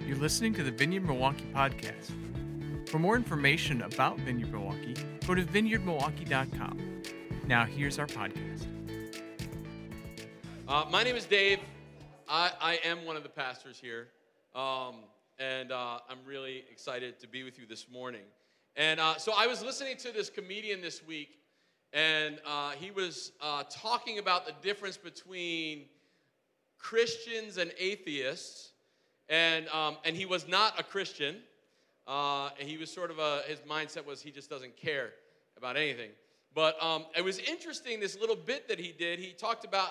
You're listening to the Vineyard Milwaukee podcast. For more information about Vineyard Milwaukee, go to vineyardmilwaukee.com. Now, here's our podcast. My name is Dave. I am one of the pastors here, and I'm really excited to be with you this morning. And so I was listening to this comedian this week, and he was talking about the difference between Christians and atheists, and he was not a Christian. He was sort of his mindset was he just doesn't care about anything. But it was interesting, this little bit that he did. He talked about,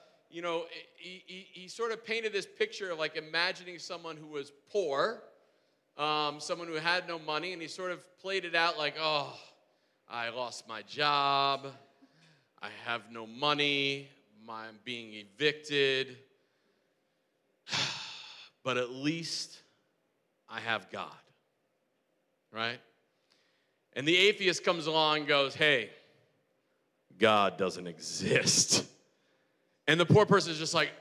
he sort of painted this picture of like imagining someone who was poor, someone who had no money, and he sort of played it out like, oh, I lost my job, I have no money, I'm being evicted, but at least I have God, right? And the atheist comes along and goes, hey, God doesn't exist. And the poor person is just like,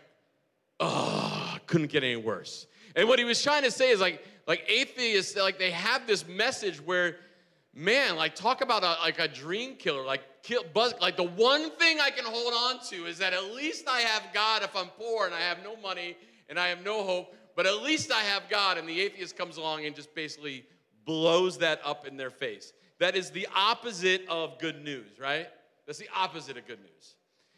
oh, couldn't get any worse. And what he was trying to say is like atheists, like they have this message where, man, like talk about a dream killer, like the one thing I can hold on to is that at least I have God if I'm poor and I have no money and I have no hope, but at least I have God. And the atheist comes along and just basically blows that up in their face. That is the opposite of good news, right? That's the opposite of good news.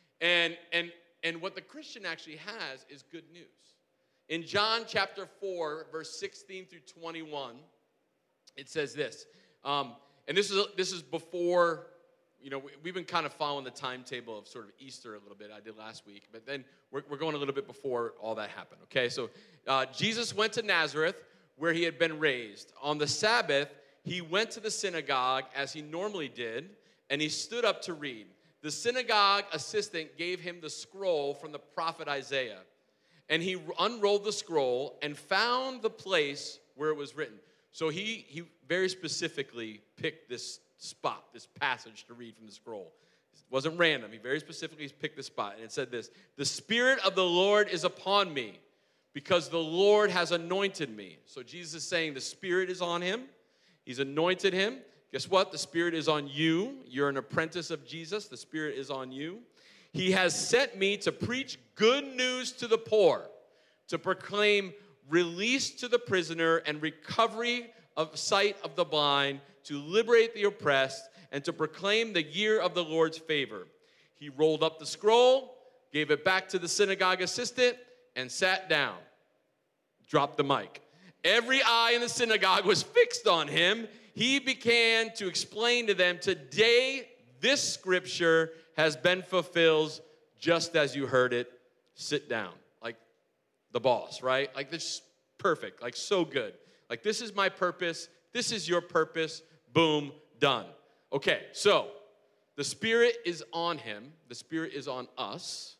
And what the Christian actually has is good news. In John chapter 4, verse 16 through 21, it says this. And this is before, we've been kind of following the timetable of sort of Easter a little bit. I did last week. But then we're going a little bit before all that happened, okay? So Jesus went to Nazareth, where he had been raised. On the Sabbath, he went to the synagogue, as he normally did, and he stood up to read. The synagogue assistant gave him the scroll from the prophet Isaiah. And he unrolled the scroll and found the place where it was written. So he very specifically picked this spot, this passage to read from the scroll. It wasn't random. He very specifically picked this spot. And it said this: the Spirit of the Lord is upon me, because the Lord has anointed me. So Jesus is saying the Spirit is on him. He's anointed him. Guess what? The Spirit is on you. You're an apprentice of Jesus. The Spirit is on you. He has sent me to preach good news to the poor, to proclaim release to the prisoner and recovery of sight of the blind, to liberate the oppressed, and to proclaim the year of the Lord's favor. He rolled up the scroll, gave it back to the synagogue assistant, and sat down. Dropped the mic. Every eye in the synagogue was fixed on him. He began to explain to them, today this scripture has been fulfilled just as you heard it. Sit down. Like the boss, right? Like this is perfect. Like so good. Like this is my purpose. This is your purpose. Boom, done. Okay, so the Spirit is on him. The Spirit is on us.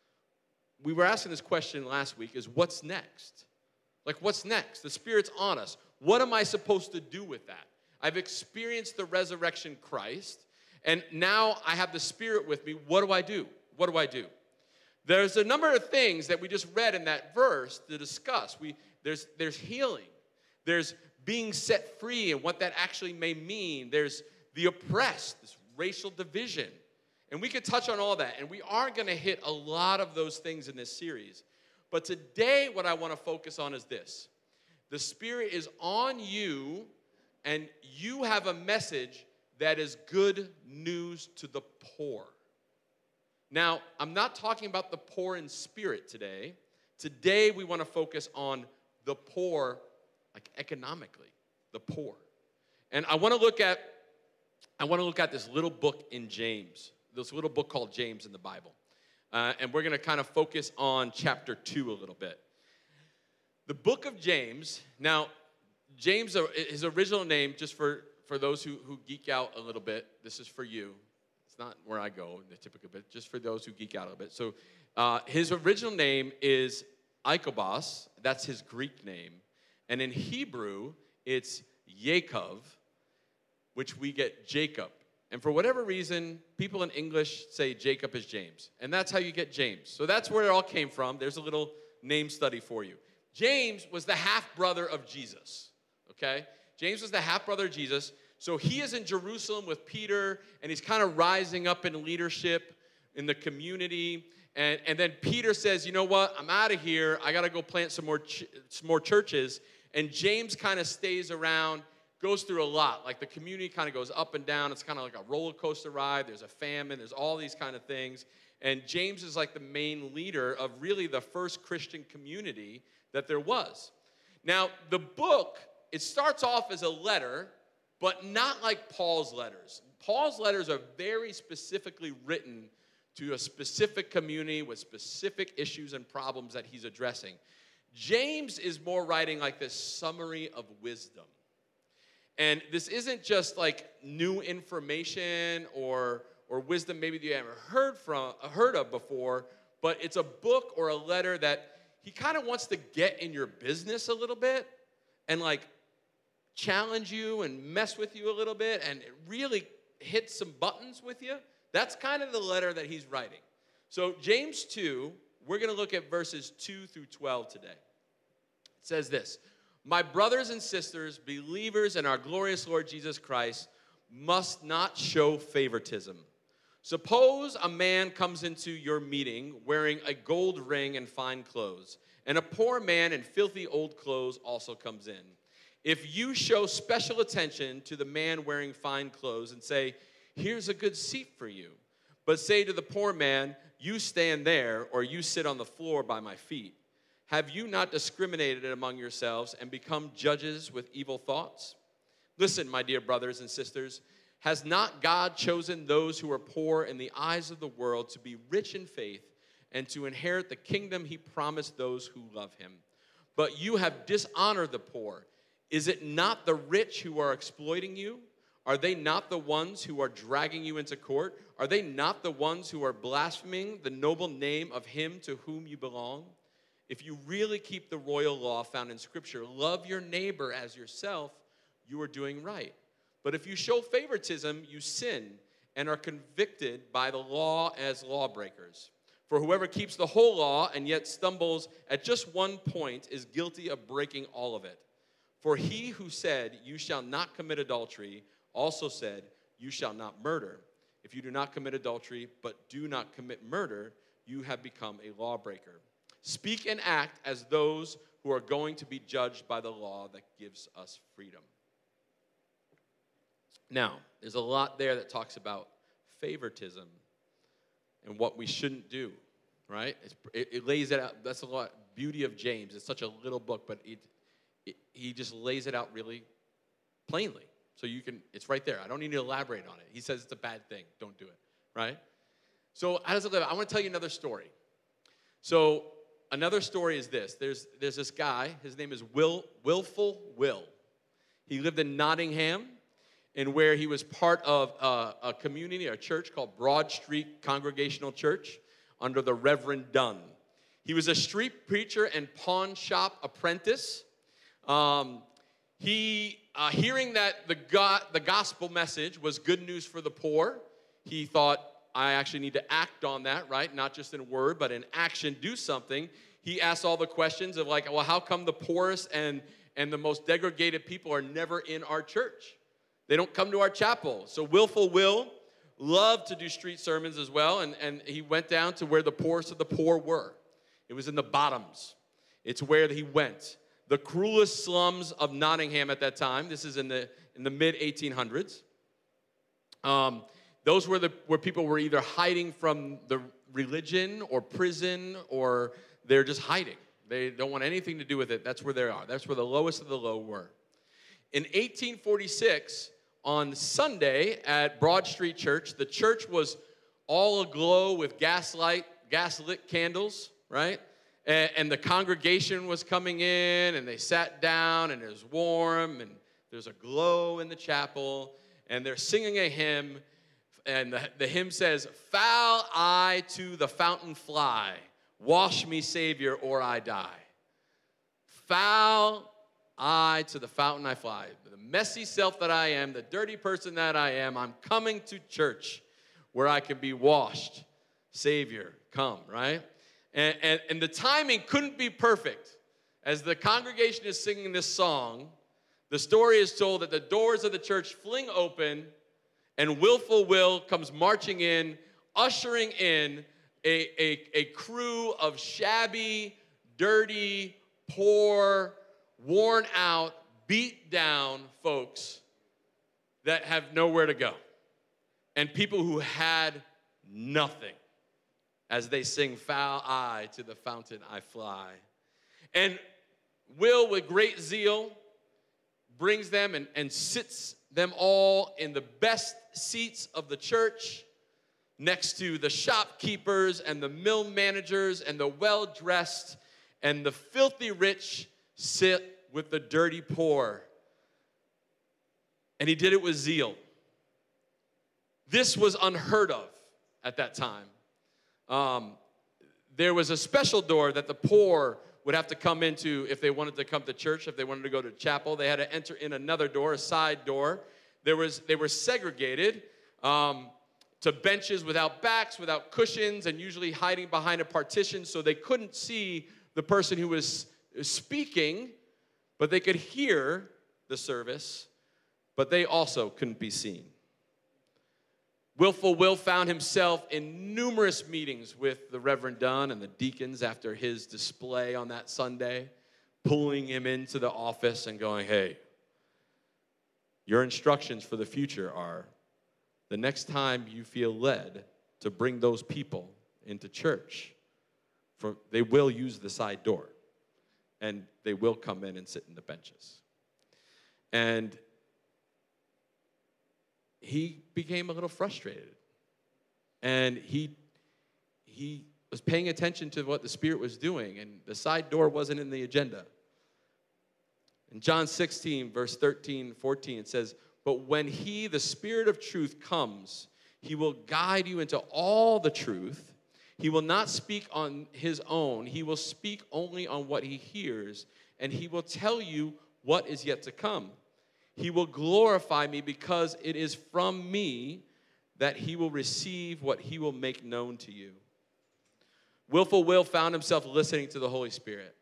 We were asking this question last week, is what's next? Like what's next? The Spirit's on us. What am I supposed to do with that? I've experienced the resurrection Christ, and now I have the Spirit with me. What do I do? What do I do? There's a number of things that we just read in that verse to discuss. There's healing. There's being set free and what that actually may mean. There's the oppressed, this racial division. And we could touch on all that, and we are going to hit a lot of those things in this series. But today, what I want to focus on is this. The Spirit is on you, and you have a message that is good news to the poor. Now, I'm not talking about the poor in spirit today. Today, we want to focus on the poor, like economically, the poor. And I want to look at this little book in James, this little book called James in the Bible. And we're going to kind of focus on chapter 2 a little bit. The book of James, now, James, his original name, just for those who geek out a little bit, this is for you. It's not where I go in the typical bit, just for those who geek out a little bit. So his original name is Ichabod. That's his Greek name. And in Hebrew, it's Yaakov, which we get Jacob. And for whatever reason, people in English say Jacob is James. And that's how you get James. So that's where it all came from. There's a little name study for you. James was the half-brother of Jesus, okay? James was the half-brother of Jesus. So he is in Jerusalem with Peter, and he's kind of rising up in leadership in the community. And then Peter says, you know what? I'm out of here. I got to go plant some more churches. And James kind of stays around, goes through a lot. Like the community kind of goes up and down. It's kind of like a roller coaster ride. There's a famine. There's all these kind of things. And James is like the main leader of really the first Christian community that there was. Now, the book, it starts off as a letter, but not like Paul's letters. Paul's letters are very specifically written to a specific community with specific issues and problems that he's addressing. James is more writing like this summary of wisdom. And this isn't just like new information or wisdom maybe that you haven't heard of before, but it's a book or a letter that he kind of wants to get in your business a little bit and like challenge you and mess with you a little bit and really hit some buttons with you. That's kind of the letter that he's writing. So James 2, we're going to look at verses 2 through 12 today. It says this: my brothers and sisters, believers in our glorious Lord Jesus Christ, must not show favoritism. Suppose a man comes into your meeting wearing a gold ring and fine clothes, and a poor man in filthy old clothes also comes in. If you show special attention to the man wearing fine clothes and say, here's a good seat for you, but say to the poor man, you stand there, or you sit on the floor by my feet, have you not discriminated among yourselves and become judges with evil thoughts? Listen, my dear brothers and sisters, has not God chosen those who are poor in the eyes of the world to be rich in faith and to inherit the kingdom he promised those who love him? But you have dishonored the poor. Is it not the rich who are exploiting you? Are they not the ones who are dragging you into court? Are they not the ones who are blaspheming the noble name of him to whom you belong? If you really keep the royal law found in Scripture, love your neighbor as yourself, you are doing right. But if you show favoritism, you sin and are convicted by the law as lawbreakers. For whoever keeps the whole law and yet stumbles at just one point is guilty of breaking all of it. For he who said, you shall not commit adultery, also said, you shall not murder. If you do not commit adultery, but do not commit murder, you have become a lawbreaker. Speak and act as those who are going to be judged by the law that gives us freedom. Now, there's a lot there that talks about favoritism and what we shouldn't do, right? It lays it out. That's a lot beauty of James. It's such a little book, but he just lays it out really plainly. So it's right there. I don't need to elaborate on it. He says it's a bad thing. Don't do it, right? So how does it live? I want to tell you another story. So another story is this. There's this guy. His name is Willful Will. He lived in Nottingham, and where he was part of a community, a church called Broad Street Congregational Church under the Reverend Dunn. He was a street preacher and pawn shop apprentice. Hearing that the gospel message was good news for the poor, he thought, I actually need to act on that, right? Not just in word, but in action, do something. He asked all the questions of like, well, how come the poorest and the most degraded people are never in our church? They don't come to our chapel. So Willful Will loved to do street sermons as well, and he went down to where the poorest of the poor were. It was in the bottoms. It's where he went. The cruelest slums of Nottingham at that time. This is in the mid-1800s. Those were where people were either hiding from the religion or prison, or they're just hiding. They don't want anything to do with it. That's where they are. That's where the lowest of the low were. In 1846, on Sunday at Broad Street Church, the church was all aglow with gaslit candles, right? And the congregation was coming in, and they sat down, and it was warm, and there's a glow in the chapel, and they're singing a hymn, and the hymn says, "Foul I to the fountain fly, wash me, Savior, or I die." Foul I to the fountain I fly. The messy self that I am, the dirty person that I am, I'm coming to church where I can be washed. Savior, come, right? And the timing couldn't be perfect. as the congregation is singing this song, the story is told that the doors of the church fling open and Willful Will comes marching in, ushering in a crew of shabby, dirty, poor, worn out, beat down folks that have nowhere to go. And people who had nothing as they sing Foul I to the fountain I fly. And Will, with great zeal, brings them and sits them all in the best seats of the church, next to the shopkeepers and the mill managers and the well-dressed, and the filthy rich sit with the dirty poor. And he did it with zeal. This was unheard of at that time. There was a special door that the poor would have to come into if they wanted to come to church, if they wanted to go to chapel. They had to enter in another door, a side door. They were segregated to benches without backs, without cushions, and usually hiding behind a partition so they couldn't see the person who was speaking, but they could hear the service, but they also couldn't be seen. Willful Will found himself in numerous meetings with the Reverend Dunn and the deacons after his display on that Sunday, pulling him into the office and going, hey, your instructions for the future are the next time you feel led to bring those people into church, they will use the side door, and they will come in and sit in the benches. And he became a little frustrated. And he was paying attention to what the Spirit was doing, and the side door wasn't in the agenda. In John 16, verse 13, 14, it says, but when he, the Spirit of truth, comes, he will guide you into all the truth. He will not speak on his own. He will speak only on what he hears, and he will tell you what is yet to come. He will glorify me because it is from me that he will receive what he will make known to you. Willful Will found himself listening to the Holy Spirit.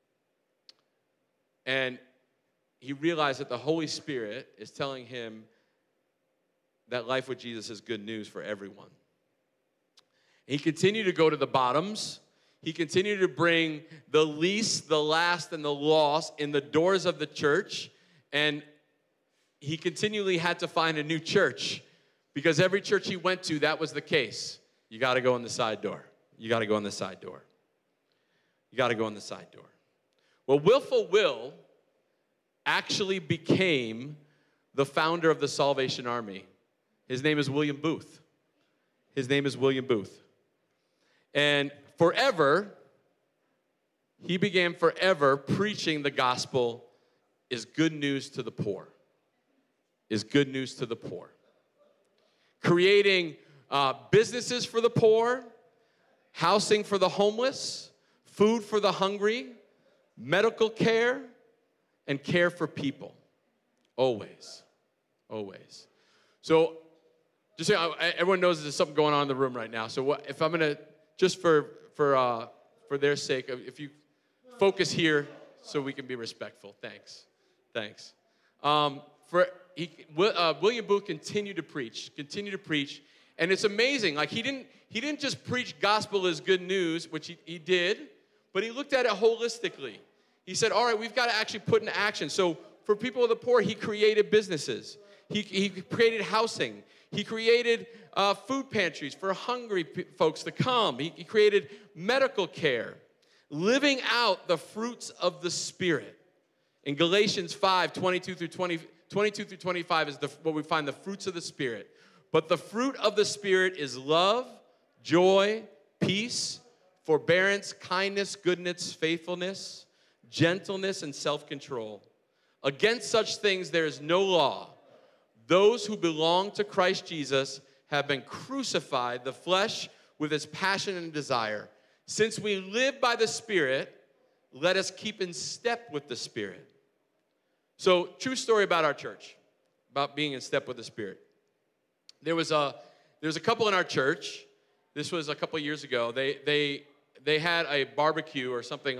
And he realized that the Holy Spirit is telling him that life with Jesus is good news for everyone. He continued to go to the bottoms. He continued to bring the least, the last, and the lost in the doors of the church. And he continually had to find a new church because every church he went to, that was the case. You got to go in the side door. You got to go in the side door. You got to go in the side door. Well, Willful Will actually became the founder of the Salvation Army. His name is William Booth. His name is William Booth. And he began forever preaching the gospel is good news to the poor. Is good news to the poor. Creating businesses for the poor, housing for the homeless, food for the hungry, medical care, and care for people. Always. Always. So, just so everyone knows there's something going on in the room right now. So if I'm going to, just for their sake, if you focus here so we can be respectful. Thanks. William Booth continued to preach, and it's amazing. Like he didn't just preach gospel as good news, which he did, but he looked at it holistically. He said, all right, we've got to actually put into action. So for people of the poor, he created businesses. He created housing. He created food pantries for hungry folks to come. He created medical care, living out the fruits of the Spirit. In Galatians 5, 22 through 25 is what we find the fruits of the Spirit. But the fruit of the Spirit is love, joy, peace, forbearance, kindness, goodness, faithfulness, gentleness, and self-control. Against such things there is no law. Those who belong to Christ Jesus have been crucified, the flesh with its passion and desire. Since we live by the Spirit, let us keep in step with the Spirit. So, true story about our church, about being in step with the Spirit. There was a couple in our church. This was a couple years ago. They had a barbecue or something like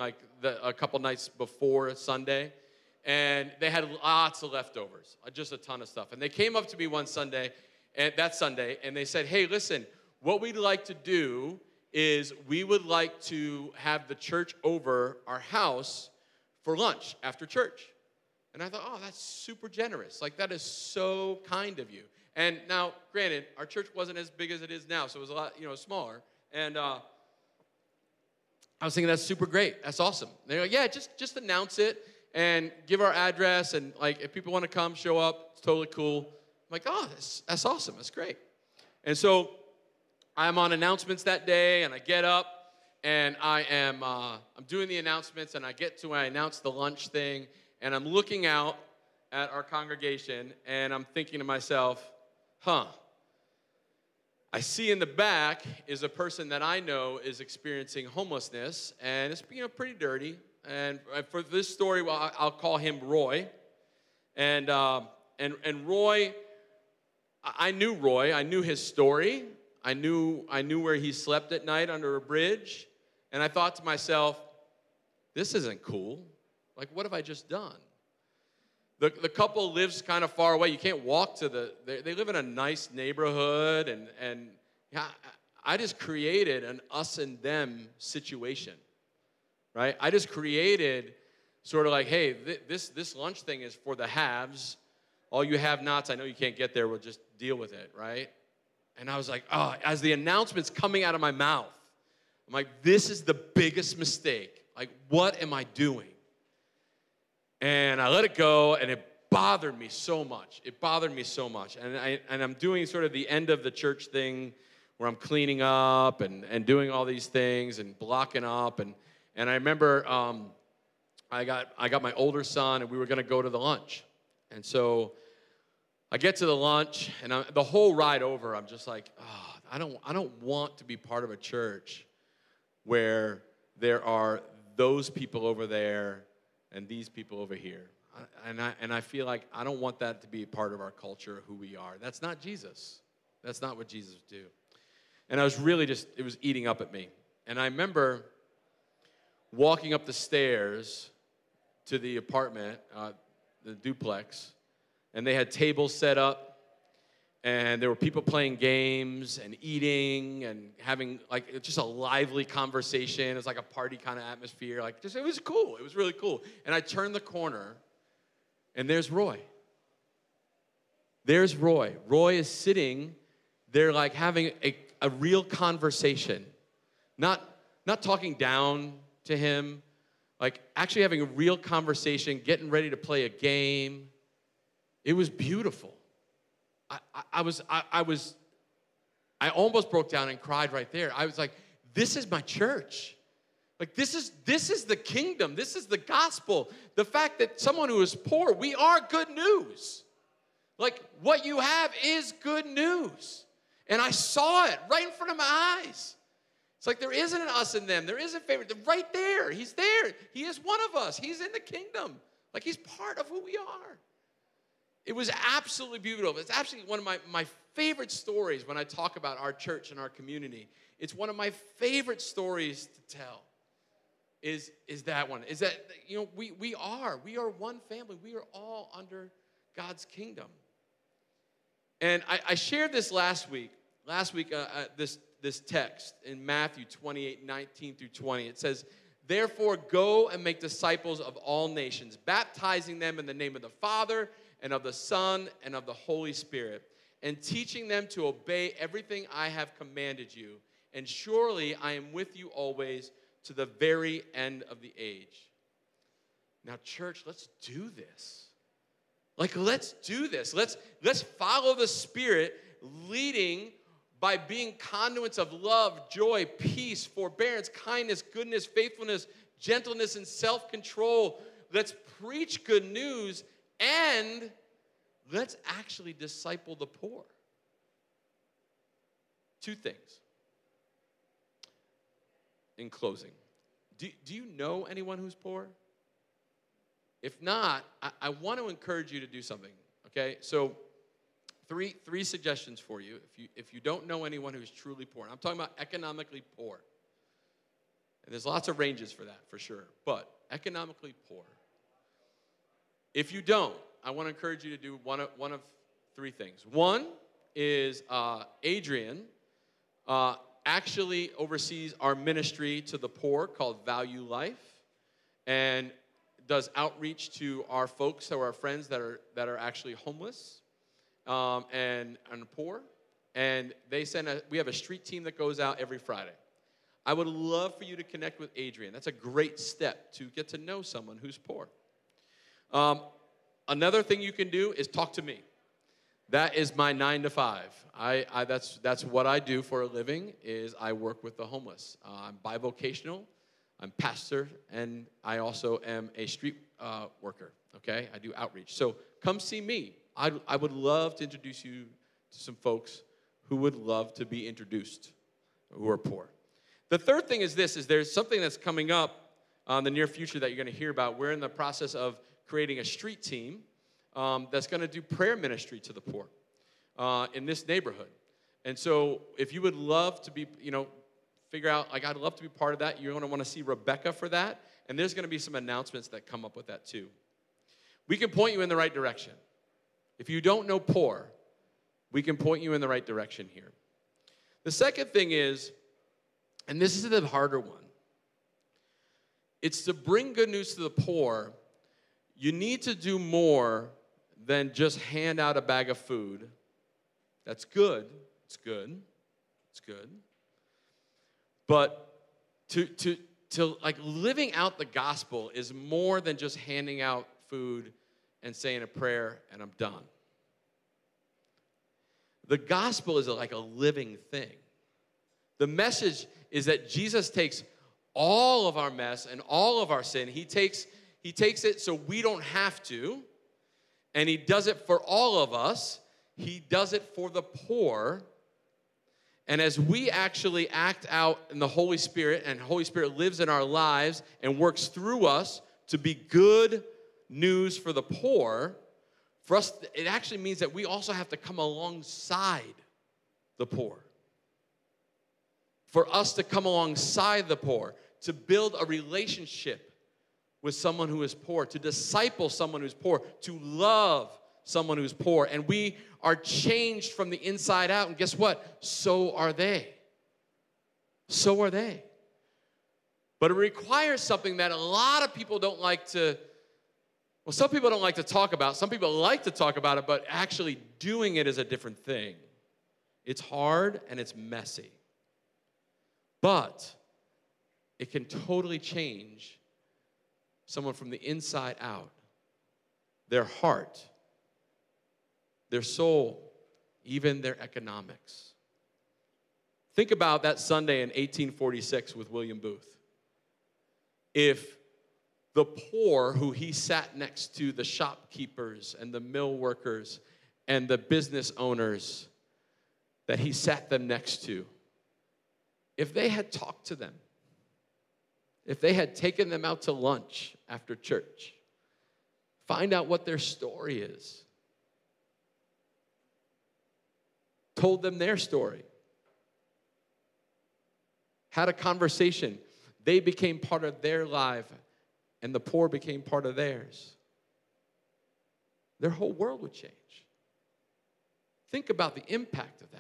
a couple nights before Sunday, and they had lots of leftovers, just a ton of stuff. And they came up to me one Sunday, and they said, hey, listen, what we'd like to do is we would like to have the church over our house for lunch after church. And I thought, oh, that's super generous. Like, that is so kind of you. And now, granted, our church wasn't as big as it is now, so it was a lot, smaller. And I was thinking, that's super great. That's awesome. And they're like, yeah, just announce it and give our address. And, like, if people want to come, show up, it's totally cool. I'm like, oh, that's awesome. That's great. And so I'm on announcements that day, and I get up, and I'm doing the announcements, and I get to when I announce the lunch thing, and I'm looking out at our congregation, and I'm thinking to myself, I see in the back is a person that I know is experiencing homelessness, and it's pretty dirty. And for this story, well, I'll call him Roy. And Roy, I knew Roy. I knew his story. I knew where he slept at night under a bridge. And I thought to myself, this isn't cool. Like, what have I just done? The couple lives kind of far away. You can't walk to they live in a nice neighborhood, and I just created an us and them situation, right? I just created sort of like, hey, this lunch thing is for the haves. All you have-nots, I know you can't get there, we'll just deal with it, right? And I was like, as the announcement's coming out of my mouth, I'm like, this is the biggest mistake. Like, what am I doing? And I let it go, and it bothered me so much. And I'm doing sort of the end of the church thing where I'm cleaning up and doing all these things and blocking up. And I remember I got my older son, and we were going to go to the lunch. And so I get to the lunch, and the whole ride over, I'm just like, I don't want to be part of a church where there are those people over there and these people over here. And I feel like I don't want that to be a part of our culture, who we are. That's not Jesus. That's not what Jesus would do. And I was really it was eating up at me. And I remember walking up the stairs to the apartment, the duplex, and they had tables set up, and there were people playing games and eating and having like just a lively conversation. It was like a party kind of atmosphere. Like, it was cool. It was really cool. And I turned the corner, and there's Roy. There's Roy. Roy is sitting there like having a real conversation. Not talking down to him, like actually having a real conversation, getting ready to play a game. It was beautiful. I almost broke down and cried right there. I was like, this is my church. Like, this is the kingdom. This is the gospel. The fact that someone who is poor, we are good news. Like, what you have is good news. And I saw it right in front of my eyes. It's like there isn't an us and them. There isn't favorite. Right there. He's there. He is one of us. He's in the kingdom. Like, he's part of who we are. It was absolutely beautiful. It's absolutely one of my favorite stories when I talk about our church and our community. It's one of my favorite stories to tell is that one. Is that, we are one family. We are all under God's kingdom. And I shared this last week. This text in Matthew 28:19-20. It says, therefore, go and make disciples of all nations, baptizing them in the name of the Father and of the Son and of the Holy Spirit, and teaching them to obey everything I have commanded you. And surely I am with you always to the very end of the age. Now, church, let's do this. Like, let's do this. Let's follow the Spirit, leading by being conduits of love, joy, peace, forbearance, kindness, goodness, faithfulness, gentleness, and self-control. Let's preach good news, and let's actually disciple the poor. Two things. In closing, do you know anyone who's poor? If not, I want to encourage you to do something, okay? So three suggestions for you if you don't know anyone who's truly poor. And I'm talking about economically poor. And there's lots of ranges for that, for sure. But economically poor. If you don't, I want to encourage you to do one of three things. One is Adrian actually oversees our ministry to the poor called Value Life, and does outreach to our folks, so our friends that are actually homeless and poor. And we have a street team that goes out every Friday. I would love for you to connect with Adrian. That's a great step to get to know someone who's poor. Another thing you can do is talk to me. That is my 9 to 5. That's what I do for a living. Is I work with the homeless. I'm bivocational. I'm pastor, and I also am a street worker. Okay, I do outreach. So come see me. I would love to introduce you to some folks who would love to be introduced, who are poor. The third thing is this: is there's something that's coming up in the near future that you're going to hear about. We're in the process of creating a street team that's going to do prayer ministry to the poor in this neighborhood. And so if you would love to be, figure out, I'd love to be part of that, you're going to want to see Rebecca for that. And there's going to be some announcements that come up with that too. We can point you in the right direction. If you don't know poor, we can point you in the right direction here. The second thing is, and this is the harder one, it's to bring good news to the poor. You need to do more than just hand out a bag of food. That's good. It's good. It's good. But to living out the gospel is more than just handing out food and saying a prayer and I'm done. The gospel is like a living thing. The message is that Jesus takes all of our mess and all of our sin. He takes it so we don't have to, and he does it for all of us. He does it for the poor. And as we actually act out in the Holy Spirit, and Holy Spirit lives in our lives and works through us to be good news for the poor, for us, it actually means that we also have to come alongside the poor. For us to come alongside the poor, to build a relationship with someone who is poor, to disciple someone who's poor, to love someone who's poor. And we are changed from the inside out. And guess what? So are they. So are they. But it requires something that a lot of people don't like to, well, some people don't like to talk about. Some people like to talk about it, but actually doing it is a different thing. It's hard and it's messy. But it can totally change someone from the inside out, their heart, their soul, even their economics. Think about that Sunday in 1846 with William Booth. If the poor who he sat next to, the shopkeepers and the mill workers and the business owners that he sat them next to, if they had talked to them, if they had taken them out to lunch after church, find out what their story is, told them their story, had a conversation, they became part of their life, and the poor became part of theirs, their whole world would change. Think about the impact of that.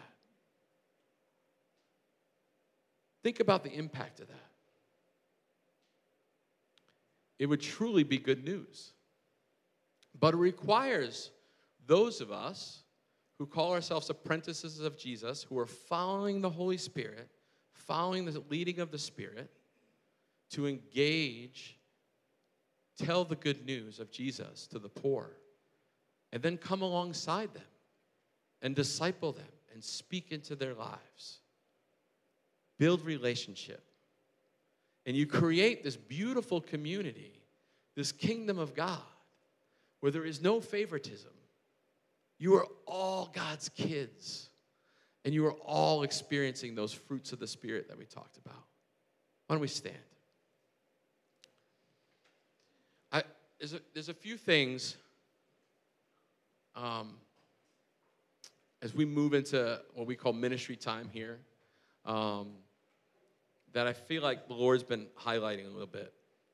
Think about the impact of that. It would truly be good news. But it requires those of us who call ourselves apprentices of Jesus, who are following the Holy Spirit, following the leading of the Spirit, to engage, tell the good news of Jesus to the poor, and then come alongside them and disciple them and speak into their lives. Build relationship. And you create this beautiful community, this kingdom of God, where there is no favoritism. You are all God's kids, and you are all experiencing those fruits of the Spirit that we talked about. Why don't we stand? There's a few things as we move into what we call ministry time here that I feel like the Lord's been highlighting a little bit.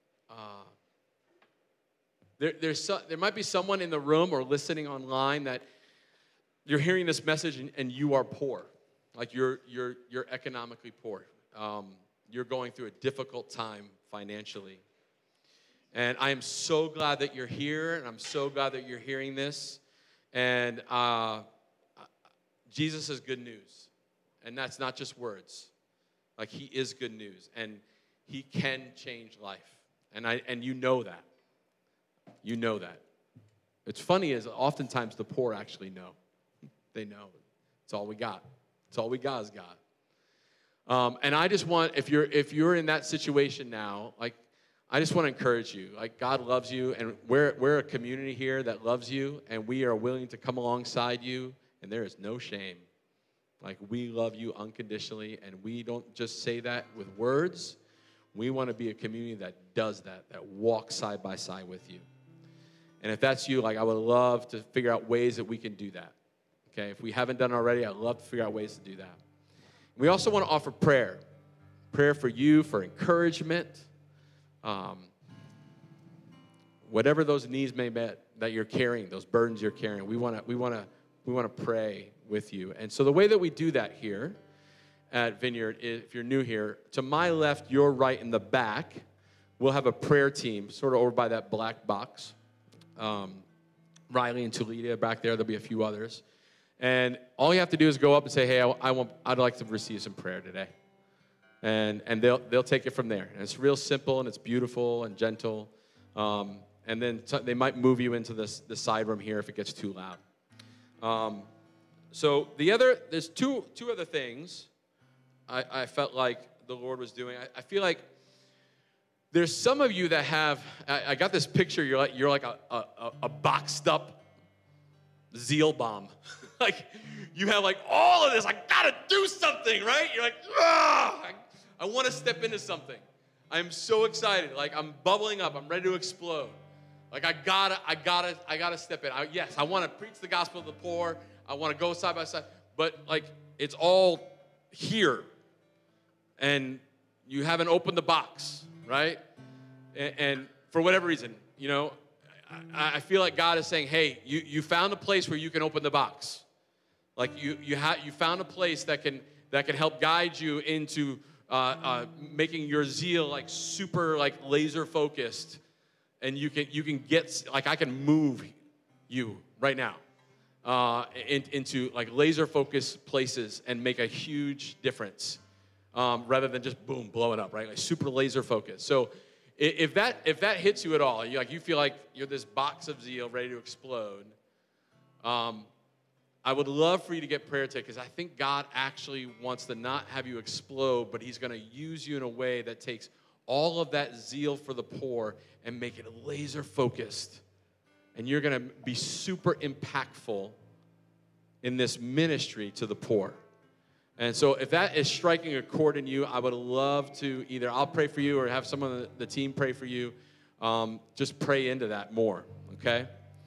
There might be someone in the room or listening online that you're hearing this message and you are poor. Like you're economically poor. You're going through a difficult time financially. And I am so glad that you're here, and I'm so glad that you're hearing this. And Jesus is good news. And that's not just words. Like, he is good news. And he can change life. And you know that. You know that. What's funny is oftentimes the poor actually know. They know. It's all we got. It's all we got is God. And I just want, if you're in that situation now, like, I just want to encourage you. Like, God loves you, and we're a community here that loves you, and we are willing to come alongside you, and there is no shame. Like, we love you unconditionally, and we don't just say that with words. We want to be a community that does that walks side by side with you. And if that's you, like, I would love to figure out ways that we can do that. Okay, if we haven't done it already, I'd love to figure out ways to do that. We also want to offer prayer for you, for encouragement, whatever those needs may be that you're carrying, those burdens you're carrying. We want to pray with you. And so the way that we do that here at Vineyard, if you're new here, to my left, your right in the back, we'll have a prayer team sort of over by that black box. Riley and Tulita back there. There'll be a few others. And all you have to do is go up and say, hey, I'd like to receive some prayer today. And they'll take it from there. And it's real simple, and it's beautiful and gentle. And then they might move you into the side room here if it gets too loud. So there's two other things I felt like the Lord was doing. I feel like there's some of you that have, I got this picture, you're like a boxed up zeal bomb. Like, you have like all of this, I gotta do something, right? You're like, I want to step into something. I'm so excited. Like, I'm bubbling up. I'm ready to explode. Like, I gotta step in. Yes, I want to preach the gospel to the poor. I want to go side by side. But, like, it's all here. And you haven't opened the box, right? And for whatever reason, you know, I feel like God is saying, hey, you found a place where you can open the box. Like, you found a place that can help guide you into making your zeal like super like laser focused, and you can get, like, I can move you right now into like laser focused places and make a huge difference rather than just boom blowing up, right? Like super laser focused. So if that hits you at all, you feel like you're this box of zeal ready to explode. I would love for you to get prayer today, because I think God actually wants to not have you explode, but he's going to use you in a way that takes all of that zeal for the poor and make it laser focused. And you're going to be super impactful in this ministry to the poor. And so if that is striking a chord in you, I would love to either I'll pray for you or have someone on the team pray for you. Just pray into that more, okay?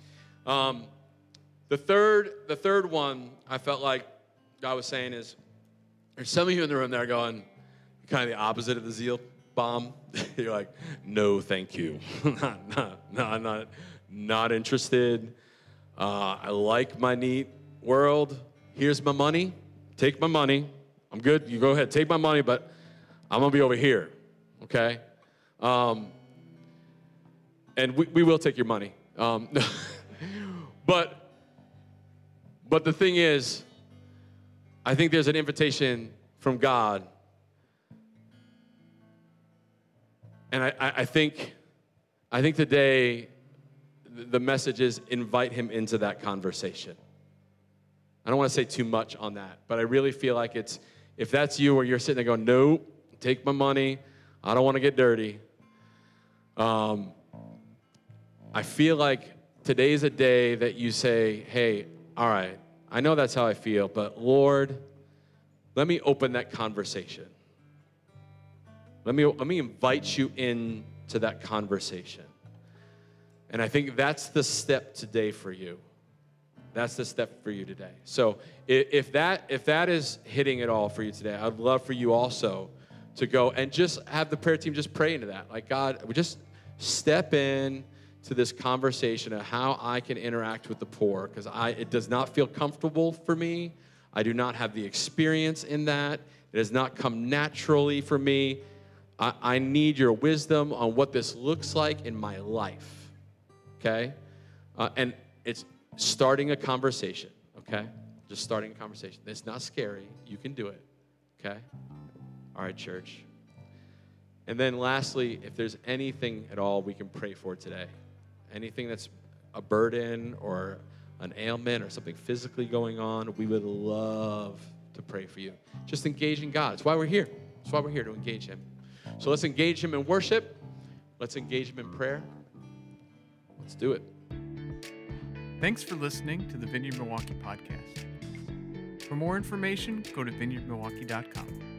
The third one I felt like God was saying is, there's some of you in the room that are going kind of the opposite of the zeal bomb. You're like, no, thank you. I'm not interested. I like my neat world. Here's my money. Take my money. I'm good. You go ahead. Take my money, but I'm going to be over here, okay? And we will take your money. But the thing is, I think there's an invitation from God. And I think today the message is invite him into that conversation. I don't want to say too much on that, but I really feel like if that's you or you're sitting there going, no, take my money, I don't want to get dirty. I feel like today's a day that you say, hey, all right, I know that's how I feel, but Lord, let me open that conversation. Let me invite you into that conversation. And I think that's the step today for you. That's the step for you today. So if that is hitting it all for you today, I'd love for you also to go and just have the prayer team just pray into that. Like, God, we just step in to this conversation of how I can interact with the poor, because it does not feel comfortable for me. I do not have the experience in that. It has not come naturally for me. I need your wisdom on what this looks like in my life, okay? And it's starting a conversation, okay? Just starting a conversation. It's not scary. You can do it, okay? All right, church. And then lastly, if there's anything at all we can pray for today, anything that's a burden or an ailment or something physically going on, we would love to pray for you. Just engaging God. That's why we're here. That's why we're here, to engage him. So let's engage him in worship. Let's engage him in prayer. Let's do it. Thanks for listening to the Vineyard Milwaukee podcast. For more information, go to vineyardmilwaukee.com.